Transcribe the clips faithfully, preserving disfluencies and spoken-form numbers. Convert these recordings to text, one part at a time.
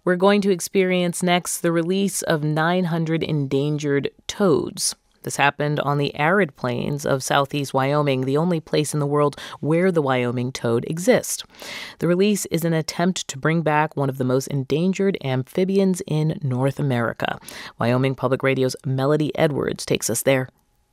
We're going to experience next the release of nine hundred endangered toads. This happened on the arid plains of southeast Wyoming, the only place in the world where the Wyoming toad exists. The release is an attempt to bring back one of the most endangered amphibians in North America. Wyoming Public Radio's Melody Edwards takes us there.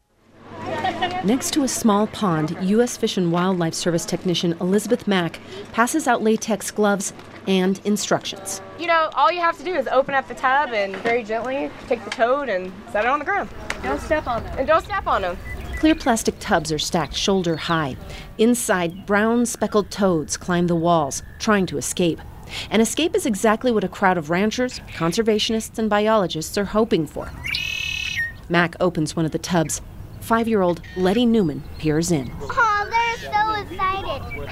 Next to a small pond, U S Fish and Wildlife Service technician Elizabeth Mack passes out latex gloves and instructions. You know, all you have to do is open up the tub and very gently take the toad and set it on the ground. Don't step on them. And don't step on them. Clear plastic tubs are stacked shoulder high. Inside, brown speckled toads climb the walls, trying to escape. And escape is exactly what a crowd of ranchers, conservationists, and biologists are hoping for. Mack opens one of the tubs. Five-year-old Letty Newman peers in. Oh, they're so excited.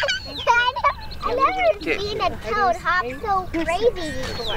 I've never seen a toad hop so crazy before.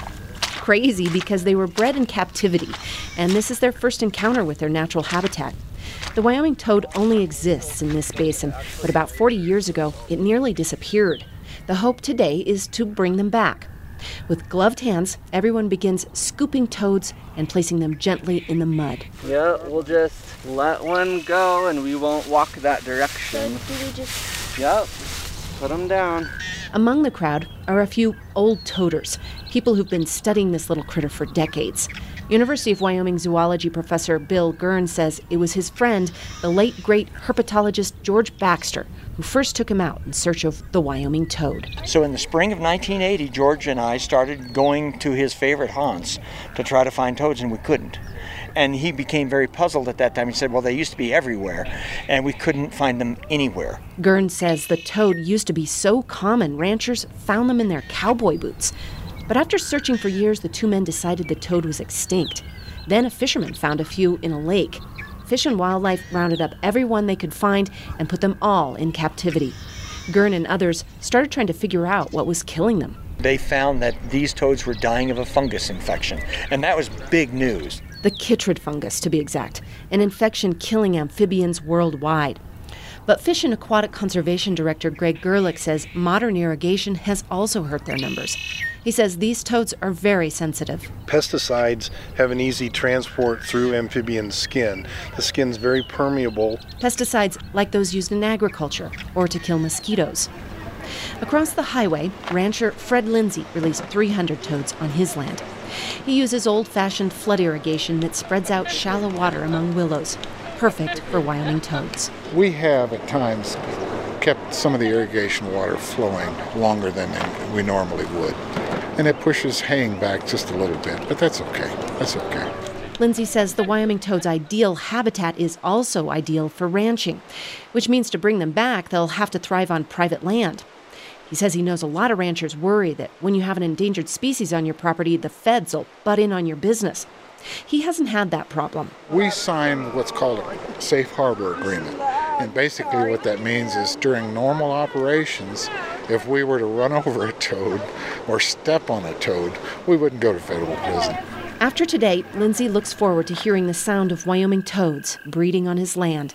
Crazy because they were bred in captivity, and this is their first encounter with their natural habitat. The Wyoming toad only exists in this basin, but about forty years ago, it nearly disappeared. The hope today is to bring them back. With gloved hands, everyone begins scooping toads and placing them gently in the mud. Yeah, we'll just let one go and we won't walk that direction. So do we just... Yep, put them down. Among the crowd are a few old toaders, people who've been studying this little critter for decades. University of Wyoming zoology professor Bill Gurn says it was his friend, the late great herpetologist George Baxter, who first took him out in search of the Wyoming toad. So in the spring of nineteen eighty, George and I started going to his favorite haunts to try to find toads, and we couldn't. And he became very puzzled at that time. He said, well, they used to be everywhere, and we couldn't find them anywhere. Gurn says the toad used to be so common, ranchers found them in their cowboy boots. But after searching for years, the two men decided the toad was extinct. Then a fisherman found a few in a lake. Fish and Wildlife rounded up everyone they could find and put them all in captivity. Gurn and others started trying to figure out what was killing them. They found that these toads were dying of a fungus infection, and that was big news. The chytrid fungus, to be exact, an infection killing amphibians worldwide. But Fish and Aquatic Conservation Director Greg Gerlich says modern irrigation has also hurt their numbers. He says these toads are very sensitive. Pesticides have an easy transport through amphibian skin. The skin's very permeable. Pesticides like those used in agriculture or to kill mosquitoes. Across the highway, rancher Fred Lindsay released three hundred toads on his land. He uses old-fashioned flood irrigation that spreads out shallow water among willows, perfect for Wyoming toads. We have at times kept some of the irrigation water flowing longer than we normally would. And it pushes haying back just a little bit, but that's okay. That's okay. Lindsay says the Wyoming toad's ideal habitat is also ideal for ranching, which means to bring them back, they'll have to thrive on private land. He says he knows a lot of ranchers worry that when you have an endangered species on your property, the feds will butt in on your business. He hasn't had that problem. We signed what's called a safe harbor agreement. And basically what that means is during normal operations, if we were to run over a toad or step on a toad, we wouldn't go to federal prison. After today, Lindsay looks forward to hearing the sound of Wyoming toads breeding on his land.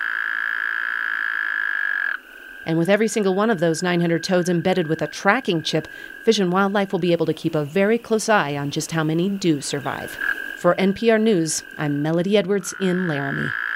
And with every single one of those nine hundred toads embedded with a tracking chip, Fish and Wildlife will be able to keep a very close eye on just how many do survive. For N P R News, I'm Melody Edwards in Laramie.